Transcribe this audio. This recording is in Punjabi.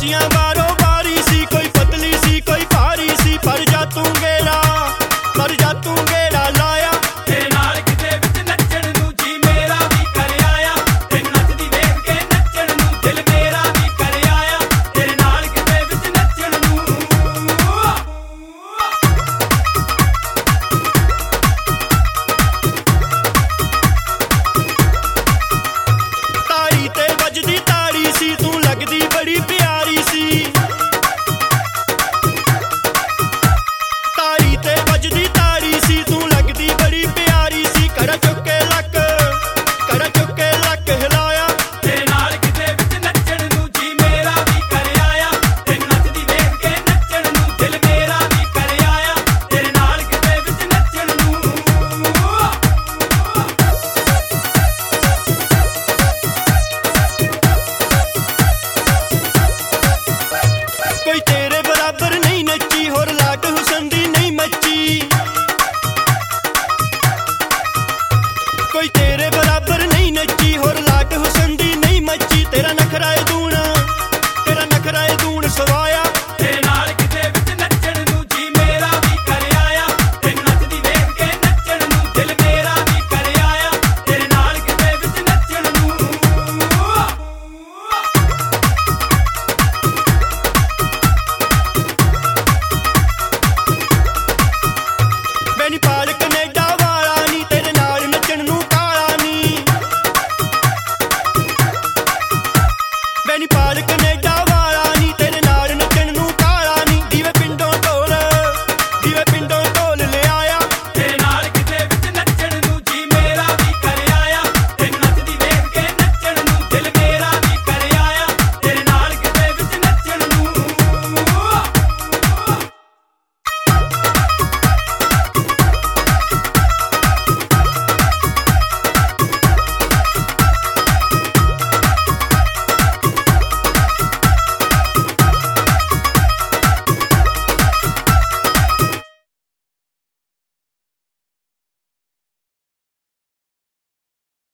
ਬੱਚੀਆਂ ਬਾਰੋ ਬਾਰੀ ਸੀ, ਕੋਈ ਪਤਲੀ ਸੀ ਕੋਈ ਭਾਰੀ ਸੀ, ਪਰ ਜਾ ਤੂੰ ਗੇੜਾ ਲਾਇਆ ਤੇਰੇ ਨਾਲ ਕਿਤੇ ਵਿੱਚ ਨੱਚਣ ਨੂੰ ਜੀ ਮੇਰਾ ਵੀ ਕਰ ਆਇਆ, ਤੈਨੂੰ ਨੱਚਦੀ ਵੇਖ ਕੇ ਨੱਚਣ ਨੂੰ ਦਿਲ ਮੇਰਾ ਵੀ ਕਰ ਆਇਆ, ਤੇਰੇ ਨਾਲ ਕਿਤੇ ਵਿੱਚ ਨੱਚਣ ਨੂੰ। ਤਾੜੀ ਤੇ ਵੱਜਦੀ ਤਾੜੀ ਸੀ, ਤੂੰ ਲੱਗਦੀ ਬੜੀ ਪਿਆਰੀ ਸੀ। ਤਾੜੀ ਤੇ ਵੱਜਦੀ ਤਾੜੀ ਸੀ, ਤੂੰ ਲੱਗਦੀ ਬੜੀ ਪਿਆਰੀ ਸੀ। ਕੜਾ ਚੁੱਕ ਕੇ ਲੱਕ ਹਿਲਾਇਆ ਤੇਰੇ ਨਾਲ ਕਿਤੇ ਵਿੱਚ ਨੱਚਣ ਨੂੰ ਜੀ ਮੇਰਾ ਵੀ ਕਰ ਆਇਆ, ਤੈਨੂੰ ਨੱਚਦੀ ਵੇਖ ਕੇ ਨੱਚਣ ਨੂੰ ਦਿਲ ਮੇਰਾ ਵੀ ਕਰ ਆਇਆ, ਤੇਰੇ ਨਾਲ ਕਿਤੇ ਵਿੱਚ ਨੱਚਣ ਨੂੰ। ਕੋਈ ਤੇਰੇ ਬਰਾਬਰ ਨਹੀਂ ਨੱਚੀ, ਹੋਰ ਲਾਟ ਹੁਸਨ ਦੀ ਨਹੀਂ ਮੱਚੀ। ਕੋਈ ਤੇਰੇ ਬਰਾਬਰ ਨਹੀਂ ਨੱਚੀ, ਹੋਰ ਲਾਟ ਹੁਸਨ ਦੀ ਨਹੀਂ ਮੱਚੀ। ਤੇਰਾ ਨਖਰਾ ਏ ਦੂਣ ਸਵਾਇਆ ਤੇਰੇ ਨਾਲ ਕਿਤੇ ਵਿੱਚ ਨੱਚਣ ਨੂੰ ਜੀ ਮੇਰਾ ਵੀ ਕਰ ਆਇਆ, ਤੈਨੂੰ ਨੱਚਦੀ ਵੇਖ ਕੇ ਨੱਚਣ ਨੂੰ ਦਿਲ ਮੇਰਾ ਵੀ ਕਰ ਆਇਆ, ਤੇਰੇ ਨਾਲ ਕਿਤੇ ਵਿੱਚ ਨੱਚਣ ਨੂੰ। ਬੈਨੀਪਾਲ ਕਨੇਡਾ ਵਾਲਾ ਨੀ, ਤੇਰੇ ਨਾਲ ਨੱਚਣ ਨੂੰ ਕਾਲਾ ਨੀ। ਬੈਨੀਪਾਲ ਕਨੇਡਾ